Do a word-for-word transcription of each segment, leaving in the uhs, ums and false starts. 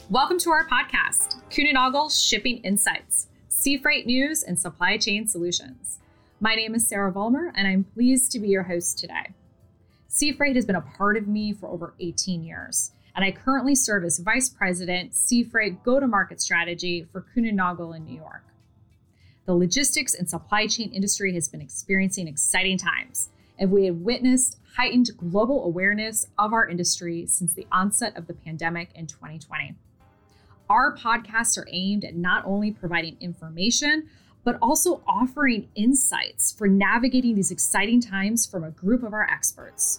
Welcome to our podcast, Kuehne+Nagel Shipping Insights, Sea Freight News and Supply Chain Solutions. My name is Sarah Vollmer, and I'm pleased to be your host today. Sea Freight has been a part of me for over eighteen years, and I currently serve as Vice President, Sea Freight Go-to-Market Strategy for Kuehne+Nagel in New York. The logistics and supply chain industry has been experiencing exciting times, and we have witnessed heightened global awareness of our industry since the onset of the pandemic in twenty twenty. Our podcasts are aimed at not only providing information, but also offering insights for navigating these exciting times from a group of our experts.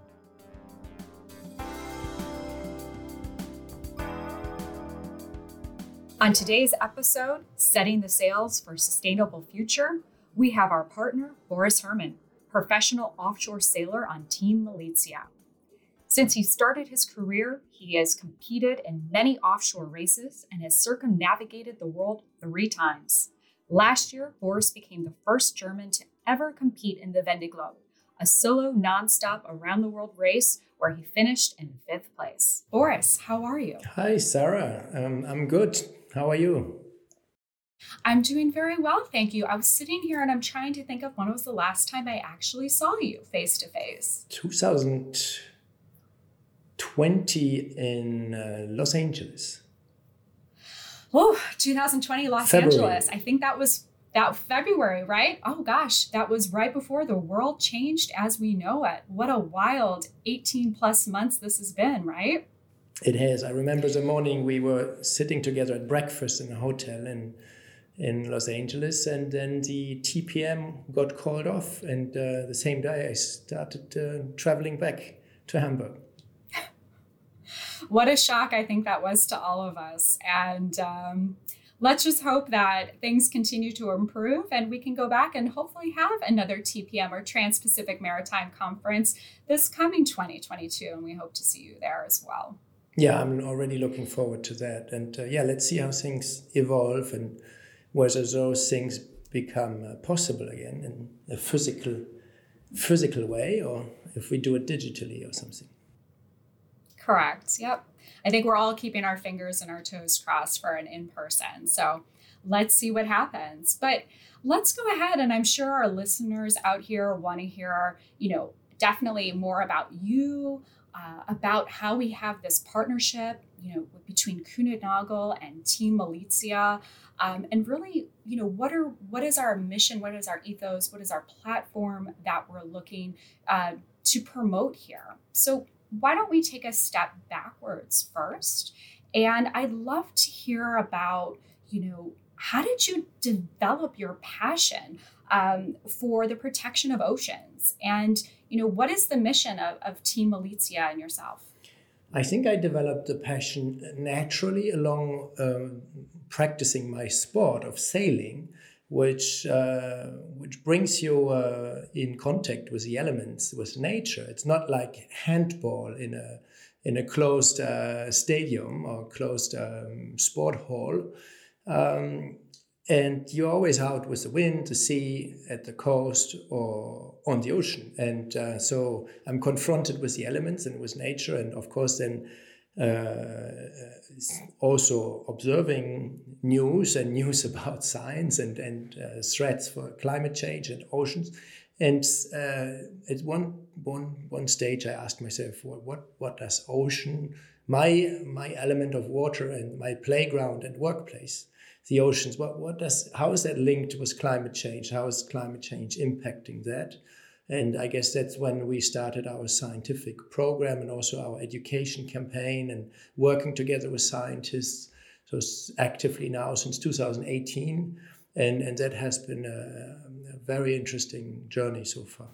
On today's episode, Setting the Sails for a Sustainable Future, we have our partner, Boris Herrmann, professional offshore sailor on Team Malizia. Since he started his career, he has competed in many offshore races and has circumnavigated the world three times. Last year, Boris became the first German to ever compete in the Vendée Globe, a solo nonstop around-the-world race where he finished in fifth place. Boris, how are you? Hi, Sarah. Um, I'm good. How are you? I'm doing very well, thank you. I was sitting here and I'm trying to think of when was the last time I actually saw you face-to-face. two thousand twenty in uh, Los Angeles. Oh, two thousand twenty Los February. Angeles. I think that was that February, right? Oh gosh, that was right before the world changed as we know it. What a wild eighteen plus months this has been, right? It has. I remember the morning we were sitting together at breakfast in a hotel in in Los Angeles, and then the T P M got called off, and uh, the same day I started uh, traveling back to Hamburg. What a shock I think that was to all of us. And um, let's just hope that things continue to improve and we can go back and hopefully have another T P M or Trans-Pacific Maritime Conference this coming twenty twenty-two. And we hope to see you there as well. Yeah, I'm already looking forward to that. And uh, yeah, let's see how things evolve and whether those things become uh, possible again in a physical, physical way, or if we do it digitally or something. Correct. Yep. I think we're all keeping our fingers and our toes crossed for an in-person. So let's see what happens. But let's go ahead. And I'm sure our listeners out here want to hear, you know, definitely more about you, uh, about how we have this partnership, you know, between Kuehne+Nagel and Team Malizia. Um, and really, you know, what are what is our mission? What is our ethos? What is our platform that we're looking uh, to promote here? So why don't we take a step backwards first? And I'd love to hear about, you know, how did you develop your passion um, for the protection of oceans? And, you know, what is the mission of, of Team Malizia and yourself? I think I developed the passion naturally along um, practicing my sport of sailing, which uh, which brings you uh, in contact with the elements, with nature. It's not like handball in a in a closed uh, stadium or closed um, sport hall. Um, and you're always out with the wind, the sea, at the coast or on the ocean. And uh, so I'm confronted with the elements and with nature, and of course then Uh, also observing news and news about science and, and uh, threats for climate change and oceans. And uh, at one, one, one stage I asked myself, well, what, what does ocean, my, my element of water and my playground and workplace, the oceans, what, what does, how is that linked with climate change? How is climate change impacting that? And I guess that's when we started our scientific program and also our education campaign and working together with scientists, so actively now since two thousand eighteen. And, and that has been a, a very interesting journey so far.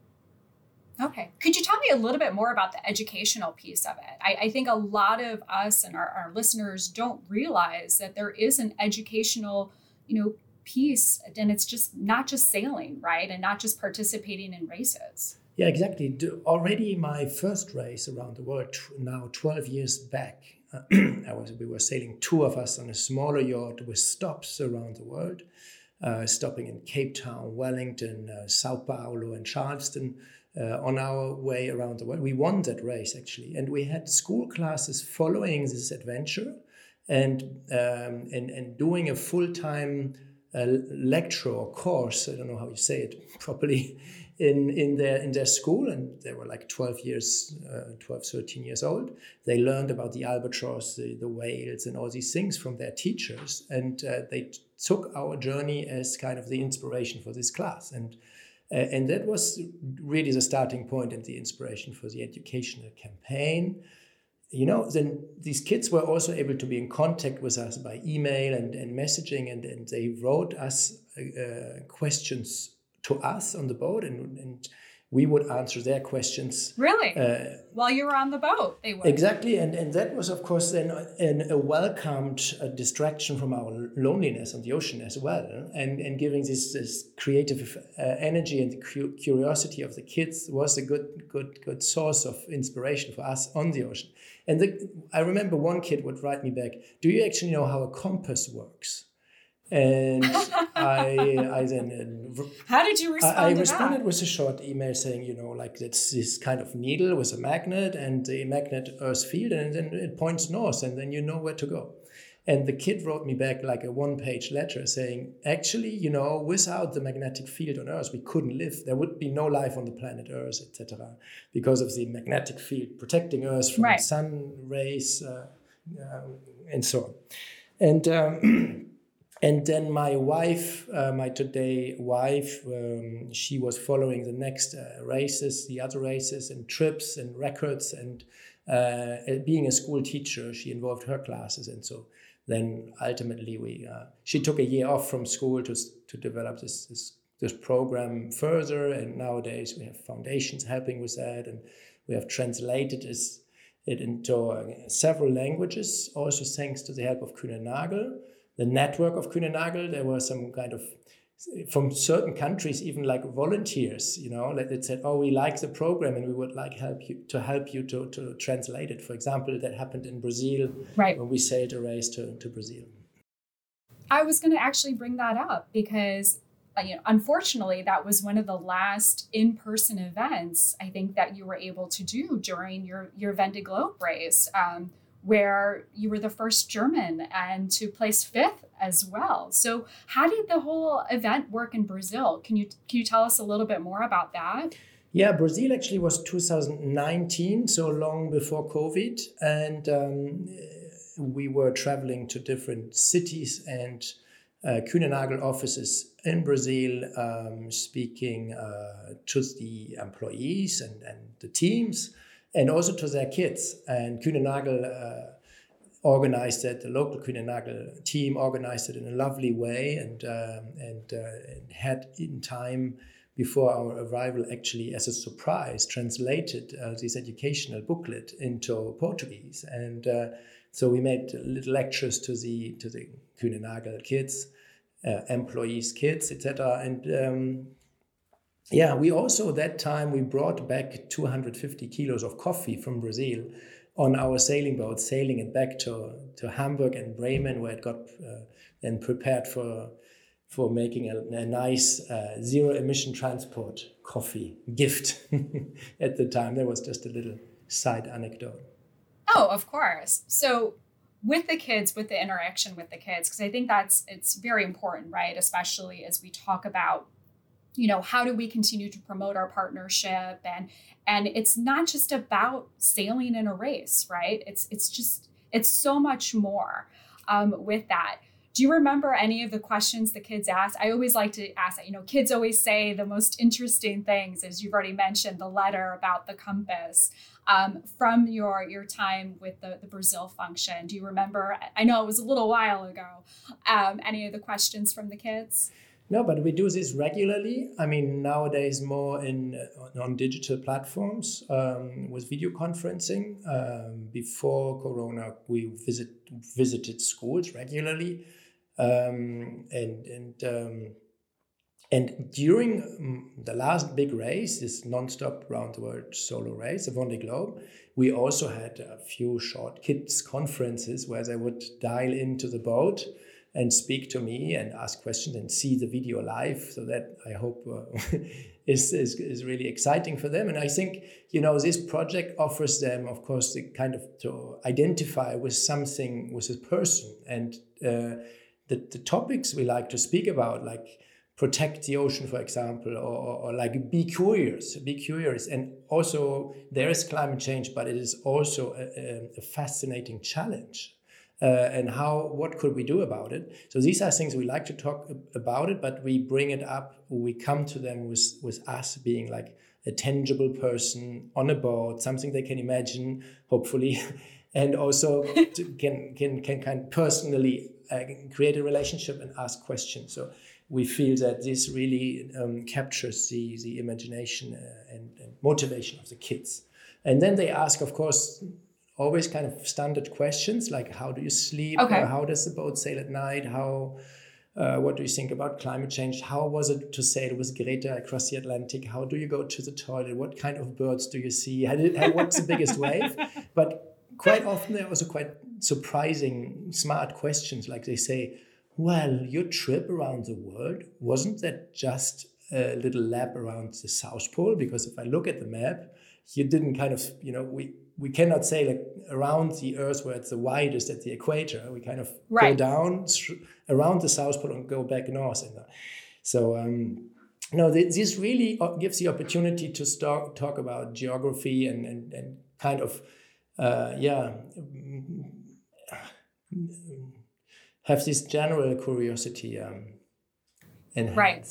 Okay. Could you tell me a little bit more about the educational piece of it? I, I think a lot of us and our, our listeners don't realize that there is an educational, you know, piece, and it's just not just sailing, right? And not just participating in races. Yeah, exactly. Already my first race around the world, now twelve years back, I was, we were sailing two of us on a smaller yacht with stops around the world, uh, stopping in Cape Town, Wellington, uh, Sao Paulo, and Charleston, uh, on our way around the world. We won that race, actually. And we had school classes following this adventure. and um, and and doing a full-time uh, lecture or course, I don't know how you say it properly, in in their in their school, and they were like twelve years, uh, twelve, thirteen years old. They learned about the albatross, the, the whales, and all these things from their teachers, and uh, they t- took our journey as kind of the inspiration for this class, and uh, and that was really the starting point and the inspiration for the educational campaign. You know, then these kids were also able to be in contact with us by email and, and messaging, and, and they wrote us uh, questions to us on the boat, and, and we would answer their questions. Really? Uh, While you were on the boat, they would. Exactly, and, and that was, of course, then an, a welcomed uh, distraction from our loneliness on the ocean as well, and, and giving this, this creative uh, energy and the cu- curiosity of the kids was a good good good source of inspiration for us on the ocean. And the, I remember one kid would write me back, "Do you actually know how a compass works?" And I, I then. Uh, How did you respond? I, I to responded that? with a short email saying, you know, like it's this kind of needle with a magnet, and the magnet Earth field, and then it points north, and then you know where to go. And the kid wrote me back like a one-page letter saying, actually, you know, without the magnetic field on Earth, we couldn't live. There would be no life on the planet Earth, et cetera, because of the magnetic field protecting Earth from right. sun rays uh, uh, and so on. And um, And then my wife, uh, my today wife, um, she was following the next uh, races, the other races and trips and records. And uh, being a school teacher, she involved her classes. And so then ultimately we, uh, she took a year off from school to to develop this, this this program further. And nowadays we have foundations helping with that. And we have translated this, it into uh, several languages, also thanks to the help of Kühne Nagel. The network of Kühne Nagel, there were some kind of, from certain countries, even like volunteers, you know, that said, oh, we like the program and we would like help you to help you to, to translate it. For example, that happened in Brazil right. when we sailed a race to, to Brazil. I was going to actually bring that up because, you know, unfortunately, that was one of the last in-person events I think that you were able to do during your, your Vendée Globe race. Um, where you were the first German and to place fifth as well. So how did the whole event work in Brazil? Can you can you tell us a little bit more about that? Yeah, Brazil actually was two thousand nineteen, so long before COVID. And um, we were traveling to different cities and uh, Kühne Nagel offices in Brazil, um, speaking uh, to the employees and, and the teams, and also to their kids. And Kühne Nagel uh, organized it, the local Kühne Nagel team organized it in a lovely way, and um, and, uh, and had in time before our arrival actually as a surprise translated uh, this educational booklet into Portuguese. And uh, so we made little lectures to the to the Kühne Nagel kids, uh, employees, kids, et cetera. And um, Yeah, we also, that time, we brought back two hundred fifty kilos of coffee from Brazil on our sailing boat, sailing it back to, to Hamburg and Bremen, where it got uh, then prepared for for making a, a nice uh, zero-emission transport coffee gift at the time. That was just a little side anecdote. Oh, of course. So with the kids, with the interaction with the kids, because I think that's, it's very important, right? Especially as we talk about, you know, how do we continue to promote our partnership? And and it's not just about sailing in a race, right? It's it's just, it's so much more um, with that. Do you remember any of the questions the kids asked? I always like to ask that. You know, kids always say the most interesting things, as you've already mentioned, the letter about the compass. Um, from your your time with the, the Brazil function, do you remember? I know it was a little while ago. Um, any of the questions from the kids? No, but we do this regularly. I mean, nowadays more in uh, on digital platforms um, with video conferencing. Um, before Corona, we visit visited schools regularly, um, and and um, and during um, the last big race, this non-stop round the world solo race, the Vendée Globe, we also had a few short kids conferences where they would dial into the boat and speak to me and ask questions and see the video live. So that I hope uh, is, is is really exciting for them. And I think, you know, this project offers them, of course, the kind of to identify with something, with a person, and uh, the, the topics we like to speak about, like protect the ocean, for example, or, or, or like be curious, be curious. And also there is climate change, but it is also a, a fascinating challenge. Uh, and how, what could we do about it? So these are things we like to talk about it, but we bring it up, we come to them with, with us being like a tangible person on a boat, something they can imagine, hopefully, and also to, can, can, can kind of personally uh, create a relationship and ask questions. So we feel that this really um, captures the, the imagination uh, and, and motivation of the kids. And then they ask, of course, always kind of standard questions like, how do you sleep? Okay. Uh, how does the boat sail at night? How, uh, what do you think about climate change? How was it to sail with Greta across the Atlantic? How do you go to the toilet? What kind of birds do you see? How did, how, what's the biggest wave? But quite often they're also quite surprising, smart questions. Like they say, well, your trip around the world, wasn't that just a little lap around the South Pole? Because if I look at the map, you didn't kind of, you know, we, we cannot say like around the Earth where it's the widest at the equator. We kind of right. go down around the South Pole and go back north. And so, um, no, this really gives the opportunity to start talk about geography and, and, and kind of, uh, yeah, have this general curiosity um, enhanced. Right.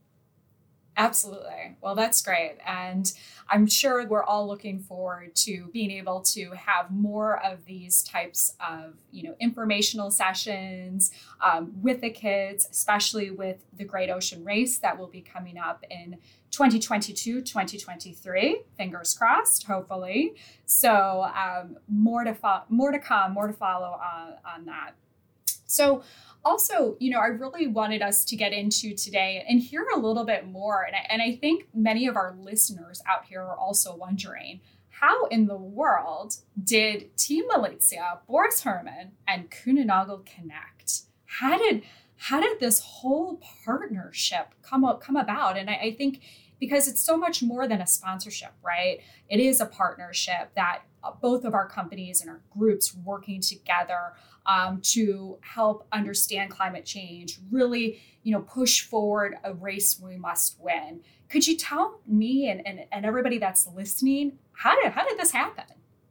Absolutely. Well, that's great. And I'm sure we're all looking forward to being able to have more of these types of, you know, informational sessions um, with the kids, especially with the Great Ocean Race that will be coming up in twenty twenty-two, twenty twenty-three, fingers crossed, hopefully. So um, more to fo- more to come, more to follow on, on that. So also, you know, I really wanted us to get into today and hear a little bit more. And I, and I think many of our listeners out here are also wondering, how in the world did Team Malizia, Boris Herrmann, and Kühnenagel connect? How did how did this whole partnership come up, come about? And I, I think because it's so much more than a sponsorship, right? It is a partnership that both of our companies and our groups working together um, to help understand climate change, really, you know, push forward a race we must win. Could you tell me and, and, and everybody that's listening, how did, how did this happen?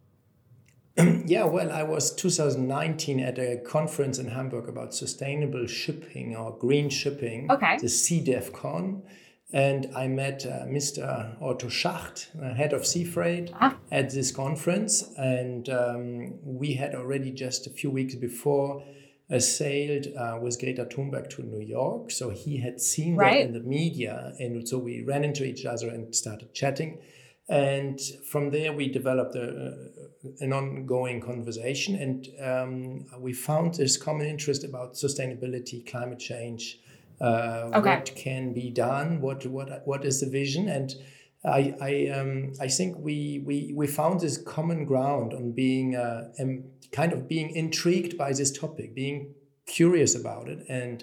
Yeah, well, I was two thousand nineteen at a conference in Hamburg about sustainable shipping or green shipping, okay. the SeaDevCon. And I met uh, Mister Otto Schacht, uh, head of Sea Freight, ah. at this conference. And um, we had already just a few weeks before uh, sailed uh, with Greta Thunberg to New York. So he had seen right. that in the media. And so we ran into each other and started chatting. And from there, we developed a, an ongoing conversation. And um, we found this common interest about sustainability, climate change, Uh, okay. what can be done, what what what is the vision. And I I um I think we we we found this common ground on being uh, um, kind of being intrigued by this topic, being curious about it, and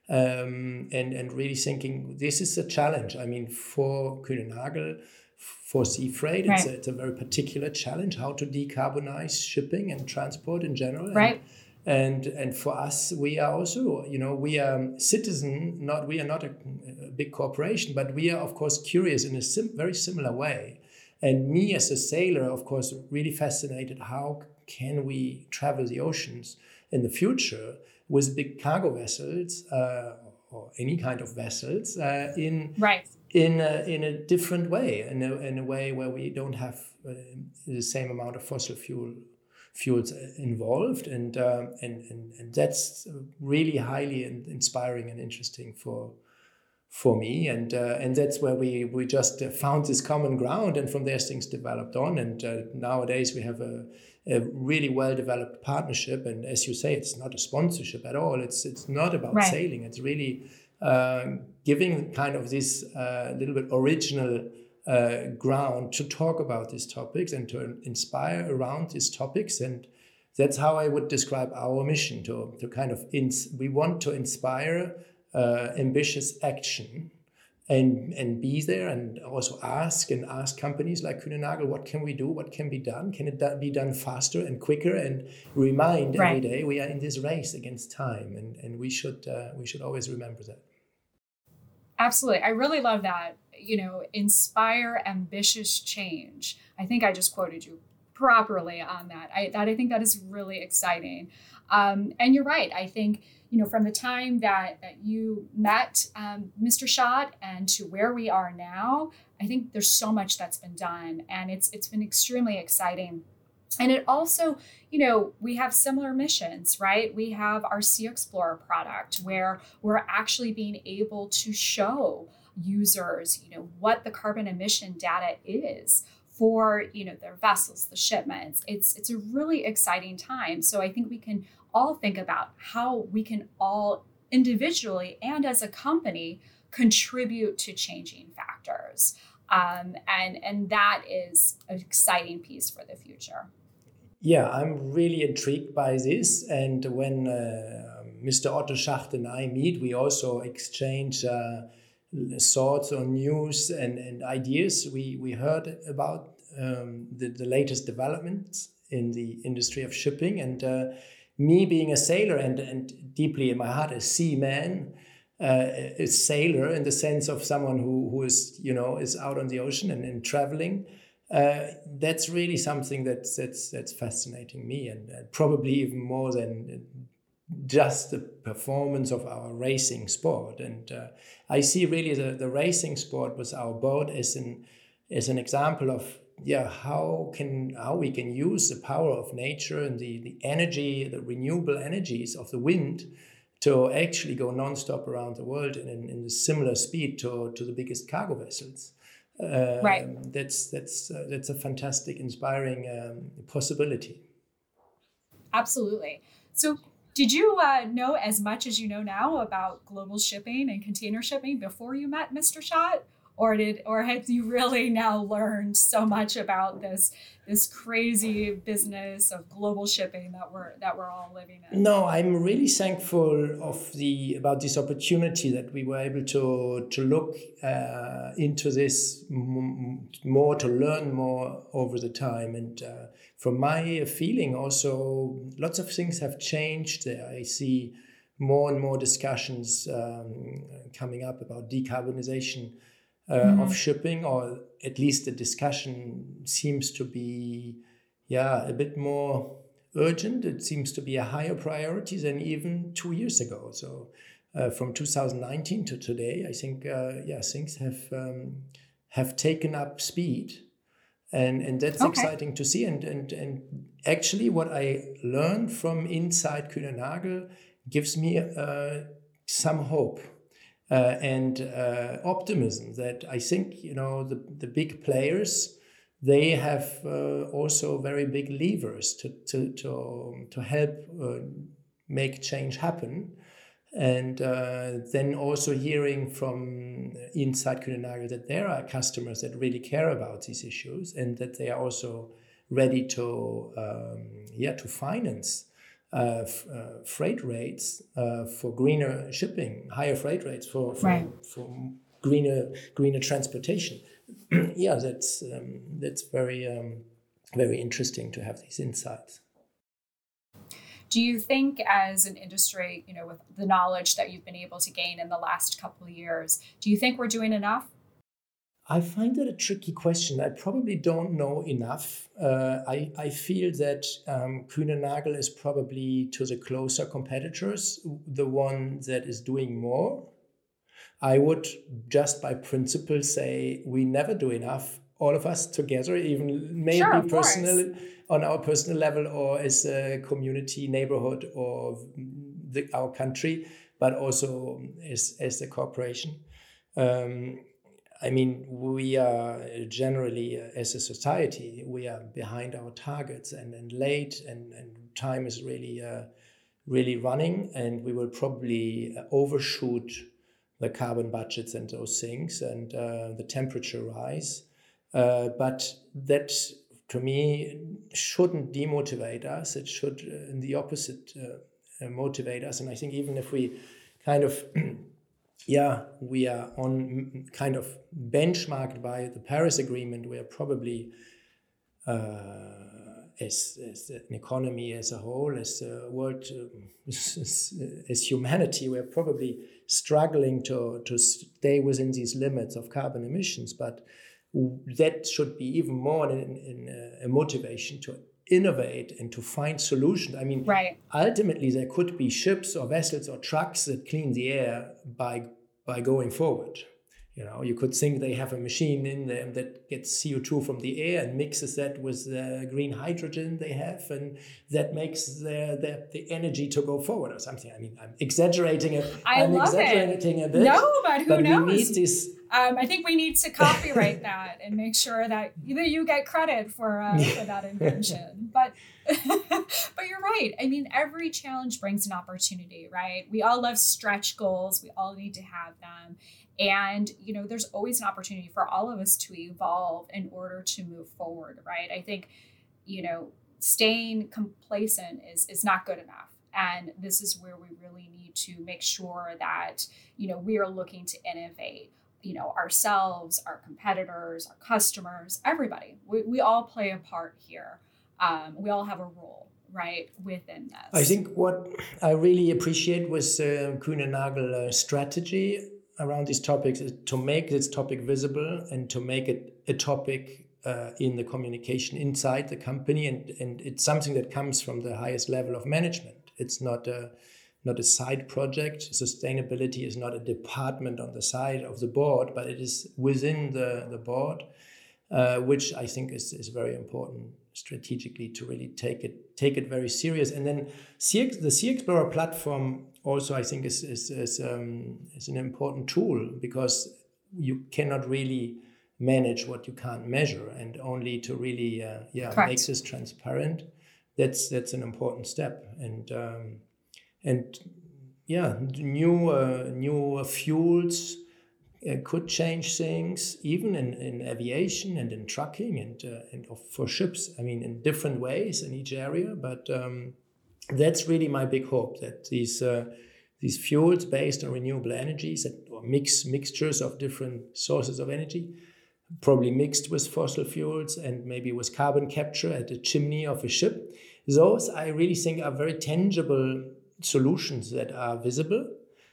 um and and really thinking this is a challenge. I mean, for Kühnenagel, for Sea Freight, right. it's, a, it's a very particular challenge, how to decarbonize shipping and transport in general. Right. And, And and for us, we are also, you know, we are citizen, not we are not a, a big corporation, but we are, of course, curious in a sim- very similar way. And me as a sailor, of course, really fascinated, how can we travel the oceans in the future with big cargo vessels uh, or any kind of vessels uh, in right. in a, in a different way, in a, in a way where we don't have uh, the same amount of fossil fuel fuels involved, and, uh, and and and that's really highly inspiring and interesting for for me, and uh, and that's where we we just found this common ground, and from there things developed on, and uh, nowadays we have a, a really well developed partnership, and as you say, it's not a sponsorship at all. It's it's not about right. sailing. It's really uh, giving kind of this uh, little bit original Uh, ground to talk about these topics and to inspire around these topics, and that's how I would describe our mission. To to kind of ins- we want to inspire uh, ambitious action. And, and be there and also ask and ask companies like Kühne+Nagel, what can we do? What can be done? Can it do, be done faster and quicker? And remind right. every day we are in this race against time, and, and we should uh, we should always remember that. Absolutely. I really love that. You know, inspire ambitious change. I think I just quoted you properly on that. I that I think that is really exciting. Um, and you're right. I think, you know, from the time that, that you met um, Mister Schott and to where we are now, I think there's so much that's been done, and it's it's been extremely exciting. And it also, you know, we have similar missions, right? We have our Sea Explorer product where we're actually being able to show users, you know, what the carbon emission data is for, you know, their vessels, the shipments. It's it's a really exciting time. So I think we can all think about how we can all individually and as a company contribute to changing factors. Um, and, and that is an exciting piece for the future. Yeah, I'm really intrigued by this. And when uh, Mister Otto Schacht and I meet, we also exchange uh, thoughts on news and, and ideas. We, we heard about um, the, the latest developments in the industry of shipping. And uh, me being a sailor and, and deeply in my heart a seaman, uh, a sailor in the sense of someone who, who is, you know, is out on the ocean and, and traveling, uh, that's really something that's, that's, that's fascinating me, and uh, probably even more than just the performance of our racing sport. And uh, I see really the, the racing sport with our boat as an, as an example of yeah, how can how we can use the power of nature and the, the energy, the renewable energies of the wind to actually go nonstop around the world in, in, in a similar speed to, to the biggest cargo vessels. Uh, right. That's that's uh, that's a fantastic, inspiring um, possibility. Absolutely. So did you uh, know as much as you know now about global shipping and container shipping before you met Mister Schott? Or did, or have you really now learned so much about this this crazy business of global shipping that we're that we're all living in? No, I'm really thankful of the about this opportunity that we were able to to look uh, into this m- more, to learn more over the time. And uh, from my feeling, also lots of things have changed. I see more and more discussions um, coming up about decarbonization. Uh, mm-hmm. of shipping, or at least the discussion seems to be, yeah, a bit more urgent. It seems to be a higher priority than even two years ago. So uh, from two thousand nineteen to today, I think, uh, yeah, things have um, have taken up speed, and and that's okay. Exciting to see. And and and actually, what I learned from inside Kühne+Nagel gives me uh, some hope. Uh, and uh, optimism that I think, you know, the, the big players, they have uh, also very big levers to to to, to help uh, make change happen. And uh, then also hearing from inside Kühne+Nagel that there are customers that really care about these issues, and that they are also ready to um, yeah to finance Uh, f- uh, freight rates uh, for greener shipping, higher freight rates for for, right. for greener greener transportation. Yeah, that's um, that's very um, very interesting to have these insights. Do you think, as an industry, you know, with the knowledge that you've been able to gain in the last couple of years, do you think we're doing enough? I find that a tricky question. I probably don't know enough. Uh, I, I feel that um, Kühne+Nagel is probably, to the closer competitors, the one that is doing more. I would just by principle say we never do enough, all of us together, even maybe sure, personal, on our personal level, or as a community, neighborhood, or the, our country, but also as, as a corporation. Um, I mean, we are generally, uh, as a society, we are behind our targets and, and late, and, and time is really, uh, really running, and we will probably overshoot the carbon budgets and those things, and uh, the temperature rise. Uh, but that to me, shouldn't demotivate us. It should, uh, in the opposite, uh, uh, motivate us. And I think even if we kind of, yeah, we are on kind of benchmarked by the Paris Agreement, we are probably, uh, as, as an economy as a whole, as a world, uh, as, as humanity, we're probably struggling to, to stay within these limits of carbon emissions. But that should be even more in, in a motivation to innovate and to find solutions. I mean, right. ultimately, there could be ships or vessels or trucks that clean the air by by going forward. You know, you could think they have a machine in them that gets C O two from the air and mixes that with the green hydrogen they have, and that makes their, their the energy to go forward or something. I mean, I'm exaggerating it. I I'm love exaggerating it. a bit. No, but who but knows? We need this. Um, I think we need to copyright that and make sure that either you get credit for uh, for that invention. But but you're right. I mean, every challenge brings an opportunity, right? We all love stretch goals. We all need to have them. And, you know, there's always an opportunity for all of us to evolve in order to move forward, right? I think, you know, staying complacent is, is not good enough. And this is where we really need to make sure that, you know, we are looking to innovate, you know, ourselves, our competitors, our customers, everybody. We, we all play a part here. Um, we all have a role, right, within this. I think what I really appreciate was uh, Kuehne+Nagel uh, strategy around these topics is to make this topic visible and to make it a topic uh, in the communication inside the company. And, and it's something that comes from the highest level of management. It's not a, not a side project. Sustainability is not a department on the side of the board, but it is within the, the board, uh, which I think is, is very important strategically to really take it take it very serious. And then C- the Sea Explorer platform also, I think, is is is, um, is an important tool, because you cannot really manage what you can't measure, and only to really uh, yeah Correct. make this transparent. That's that's an important step. And um, and yeah, new uh, new fuels uh, could change things, even in, in aviation and in trucking and uh, and for ships. I mean, in different ways in each area. But um, that's really my big hope, that these uh, these fuels based on renewable energies, that, or mix mixtures of different sources of energy, probably mixed with fossil fuels and maybe with carbon capture at the chimney of a ship. Those I really think are very tangible solutions that are visible.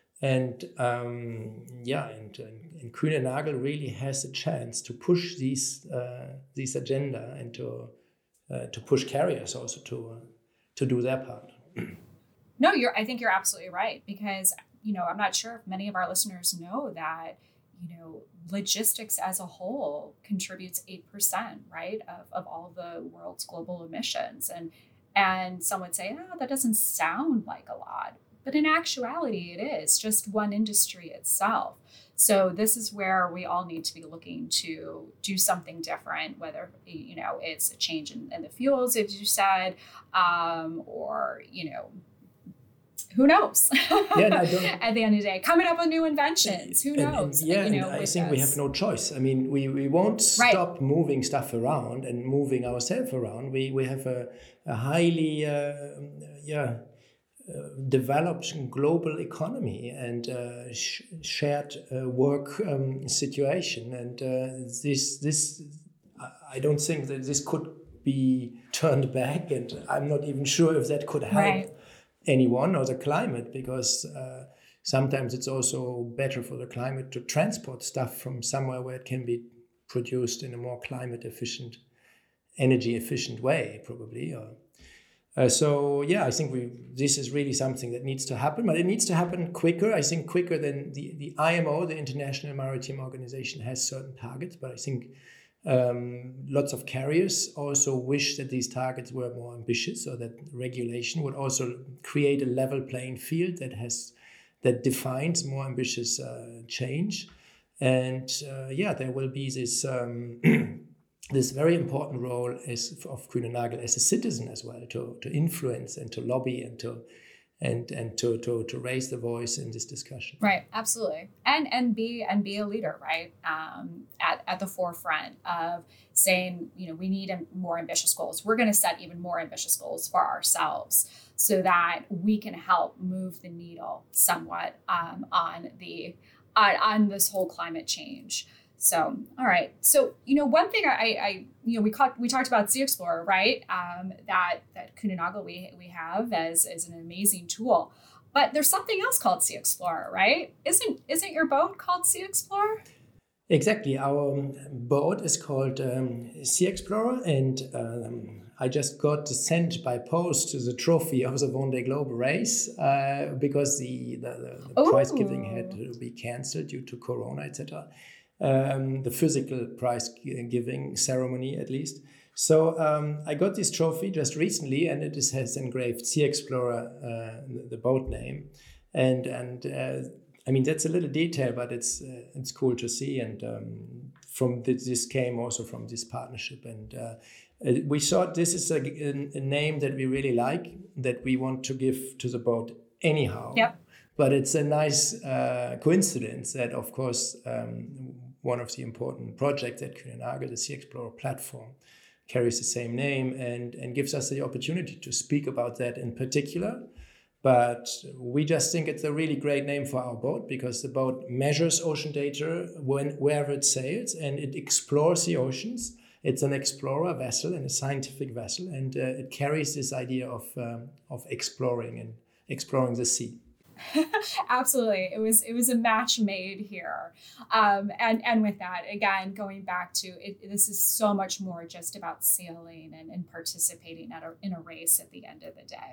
And um, yeah, and, and Kuehne+Nagel really has a chance to push these uh, this agenda and to uh, to push carriers also to uh, to do their part. No, you're. I think you're absolutely right, because, you know, I'm not sure if many of our listeners know that, you know, logistics as a whole contributes eight percent, right, of, of all the world's global emissions. And and some would say, oh, that doesn't sound like a lot. But in actuality, it is just one industry itself. So this is where we all need to be looking to do something different, whether, you know, it's a change in, in the fuels, as you said, um, or, you know, who knows? Yeah, I don't, At the end of the day, coming up with new inventions. Who knows? And, and, yeah, you know, and I with think this. we have no choice. I mean, we, we won't Right. stop moving stuff around and moving ourselves around. We we have a, a highly uh, yeah uh, developed global economy and uh, sh- shared uh, work um, situation, and uh, this this I don't think that this could be turned back, and I'm not even sure if that could help. Right. Anyone or the climate, because uh, sometimes it's also better for the climate to transport stuff from somewhere where it can be produced in a more climate efficient, energy efficient way, probably. Or, uh, so yeah, I think we this is really something that needs to happen, but it needs to happen quicker. I think quicker than the, the I M O, the International Maritime Organization, has certain targets, but I think Um, lots of carriers also wish that these targets were more ambitious, so that regulation would also create a level playing field that has that defines more ambitious uh, change. And uh, yeah, there will be this um, this very important role as of Kuehne+Nagel as a citizen as well, to to influence and to lobby and to and and to to to raise the voice in this discussion. Right, absolutely, and and be and be a leader, right, um, at at the forefront of saying, you know, we need more ambitious goals. We're going to set even more ambitious goals for ourselves, so that we can help move the needle somewhat um, on the on, on this whole climate change. So, all right. So, you know, one thing I, I you know, we caught, we talked about Sea Explorer, right? Um, that that Kuehne+Nagel we we have as as an amazing tool, but there's something else called Sea Explorer, right? Isn't isn't your boat called Sea Explorer? Exactly. Our boat is called um, Sea Explorer, and um, I just got sent by post the trophy of the Vendée Globe race uh, because the the, the prize giving had to be cancelled due to Corona, et cetera. Um, the physical prize giving ceremony, at least. So um, I got this trophy just recently, and it is, has engraved Sea Explorer, uh, the, the boat name, and and uh, I mean that's a little detail, but it's uh, it's cool to see. And um, from this, this came also from this partnership, and uh, we thought this is a, a, a name that we really like, that we want to give to the boat anyhow. Yep. But it's a nice uh, coincidence that, of course, um, one of the important projects at Kuehne+Nagel, the Sea Explorer platform, carries the same name and, and gives us the opportunity to speak about that in particular. But we just think it's a really great name for our boat, because the boat measures ocean data when, wherever it sails, and it explores the oceans. It's an explorer vessel and a scientific vessel, and uh, it carries this idea of um, of exploring and exploring the sea. Absolutely. It was it was a match made here. Um, and, and with that, again, going back to it, this is so much more just about sailing and, and participating at a, in a race at the end of the day.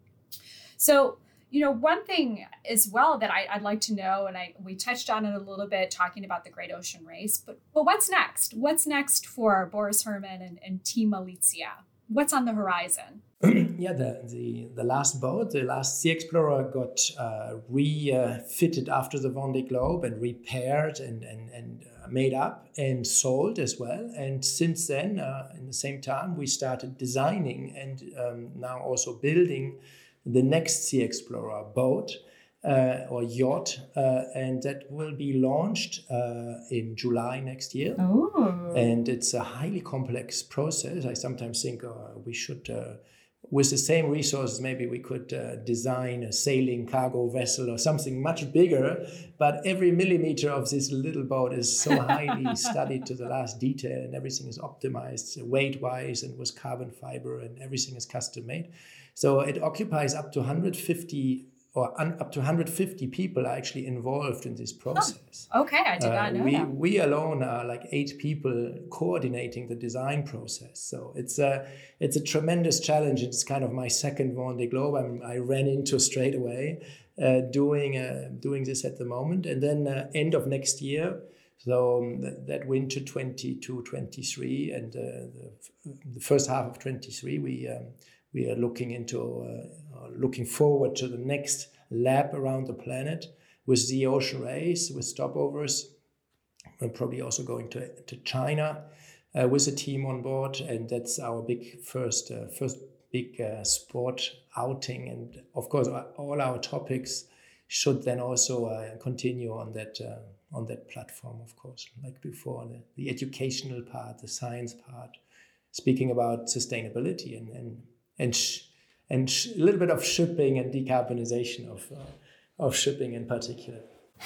So, you know, one thing as well that I, I'd like to know, and I we touched on it a little bit talking about the Great Ocean Race, but but what's next? What's next for Boris Herrmann and, and Team Malizia? What's on the horizon? Yeah, the, the the last boat, the last Sea Explorer, got uh, refitted uh, after the Vendée Globe and repaired and and and uh, made up and sold as well. And since then, uh, in the same time, we started designing and um, now also building the next Sea Explorer boat uh, or yacht, uh, and that will be launched uh, in July next year. Oh. And it's a highly complex process. I sometimes think uh, we should. Uh, With the same resources, maybe we could uh, design a sailing cargo vessel or something much bigger. But every millimeter of this little boat is so highly studied to the last detail, and everything is optimized weight-wise and with carbon fiber, and everything is custom-made. So it occupies up to one hundred fifty or un, up to one hundred fifty people are actually involved in this process. Oh, okay, I did not know uh, we, that. We alone are like eight people coordinating the design process. So it's a, it's a tremendous challenge. It's kind of my second Vendée Globe. I'm, I ran into straight away uh, doing, uh, doing this at the moment. And then uh, end of next year, so um, that, that winter twenty-two twenty-three and uh, the, the first half of twenty-three, we um, we are looking into uh, looking forward to the next lap around the planet with the ocean race, with stopovers. We're probably also going to to China uh, with a team on board, and that's our big first uh, first big uh, sport outing. And of course, all our topics should then also uh, continue on that uh, on that platform. Of course, like before, the, the educational part, the science part, speaking about sustainability and and and sh- and sh- a little bit of shipping and decarbonization of uh, of shipping in particular.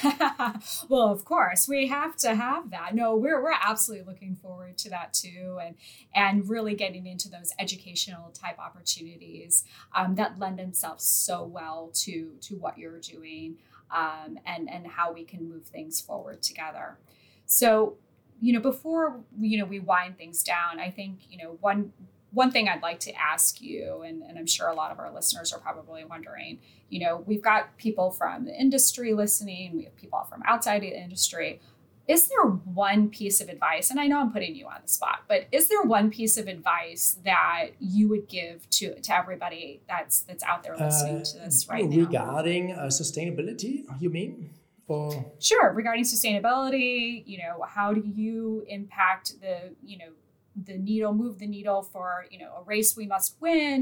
Well, of course, we have to have that. No, we're we're absolutely looking forward to that too, and and really getting into those educational type opportunities um, that lend themselves so well to to what you're doing, um, and and how we can move things forward together. So, you know, before you know we wind things down, I think you know one. One thing I'd like to ask you, and, and I'm sure a lot of our listeners are probably wondering, you know, we've got people from the industry listening, we have people from outside the industry. Is there one piece of advice, and I know I'm putting you on the spot, but is there one piece of advice that you would give to, to everybody that's that's out there listening uh, to this right regarding, now? Regarding uh, sustainability, you mean? Or? Sure, regarding sustainability, you know, how do you impact the, you know, the needle, move the needle for, you know, a race we must win?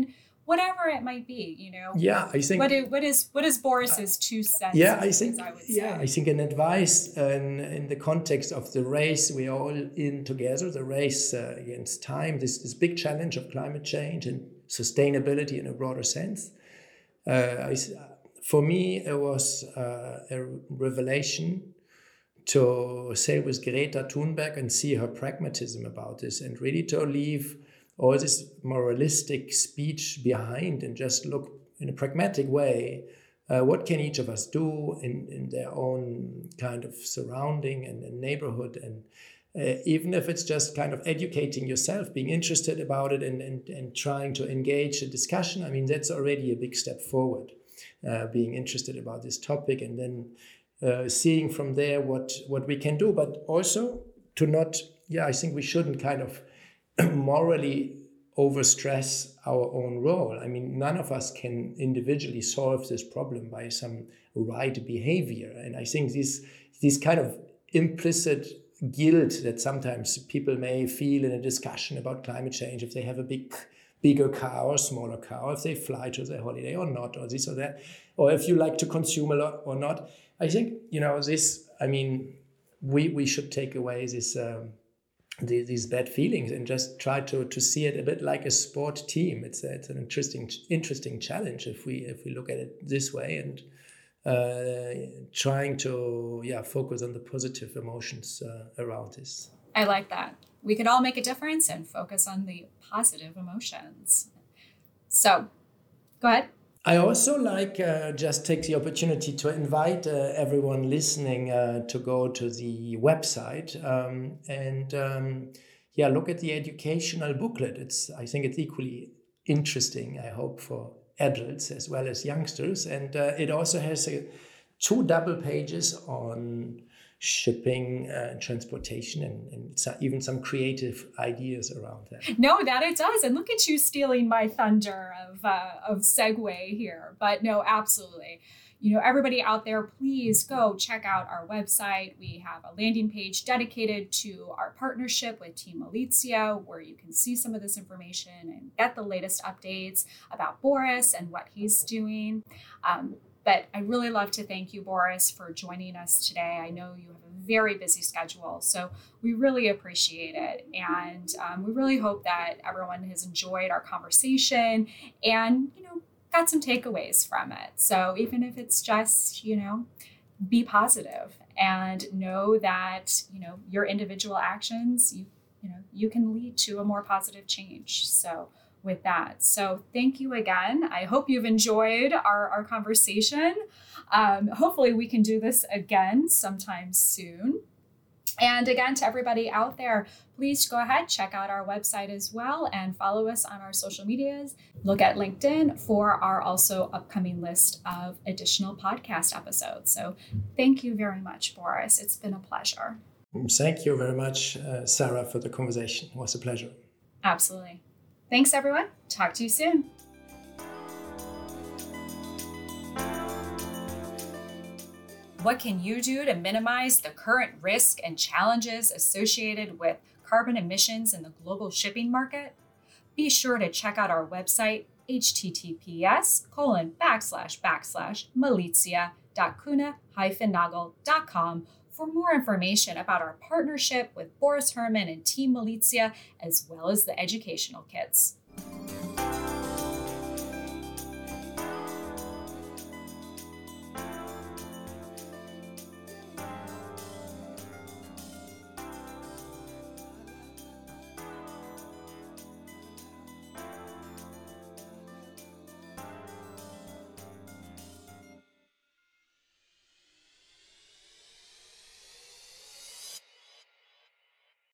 whatever it might be, you know. Yeah, I think. What is what is what is Boris's two cents? Yeah, I think. I would say. Yeah, I think an advice uh, in, in the context of the race we are all in together, the race uh, against time, this this big challenge of climate change and sustainability in a broader sense. Uh, I, for me, it was uh, a revelation to sail with Greta Thunberg and see her pragmatism about this, and really to leave all this moralistic speech behind and just look in a pragmatic way. Uh, what can each of us do in, in their own kind of surrounding and, and neighborhood? And uh, even if it's just kind of educating yourself, being interested about it and, and, and trying to engage a discussion, I mean, that's already a big step forward, uh, being interested about this topic and then uh, seeing from there what, what we can do, but also to not, yeah, I think we shouldn't kind of morally overstress our own role. I mean, none of us can individually solve this problem by some right behavior. And I think this, this kind of implicit guilt that sometimes people may feel in a discussion about climate change, if they have a big, bigger car or smaller car, if they fly to their holiday or not, or this or that, or if you like to consume a lot or not. I think, you know, this, I mean, we, we should take away this, um, the, these bad feelings and just try to, to see it a bit like a sport team. It's a, it's an interesting interesting challenge if we if we look at it this way, and uh, trying to yeah focus on the positive emotions uh, around this. I like that. We could all make a difference and focus on the positive emotions. So, go ahead. I also like uh, just take the opportunity to invite uh, everyone listening uh, to go to the website um, and um, yeah, look at the educational booklet. It's I think it's equally interesting, I hope, for adults as well as youngsters. And uh, it also has a, two double pages on shipping uh, and transportation and, and so even some creative ideas around that. No, that it does. And look at you stealing my thunder of uh, of segue here. But no, absolutely. You know, everybody out there, please go check out our website. We have a landing page dedicated to our partnership with Team Malizia, where you can see some of this information and get the latest updates about Boris and what he's doing. Um, But I'd really love to thank you, Boris, for joining us today. I know you have a very busy schedule, so we really appreciate it. And um, we really hope that everyone has enjoyed our conversation and, you know, got some takeaways from it. So even if it's just, you know, be positive and know that, you know, your individual actions, you, you know, you can lead to a more positive change. So with that. So thank you again. I hope you've enjoyed our, our conversation. Um, hopefully we can do this again sometime soon. And again, to everybody out there, please go ahead, check out our website as well and follow us on our social medias. Look at LinkedIn for our also upcoming list of additional podcast episodes. So thank you very much, Boris. It's been a pleasure. Thank you very much, uh, Sarah, for the conversation. It was a pleasure. Absolutely. Thanks, everyone. Talk to you soon. What can you do to minimize the current risk and challenges associated with carbon emissions in the global shipping market? Be sure to check out our website, https colon backslash backslash malizia dot kuna hyphen nagel dot com for more information about our partnership with Boris Herrmann and Team Malizia, as well as the educational kits.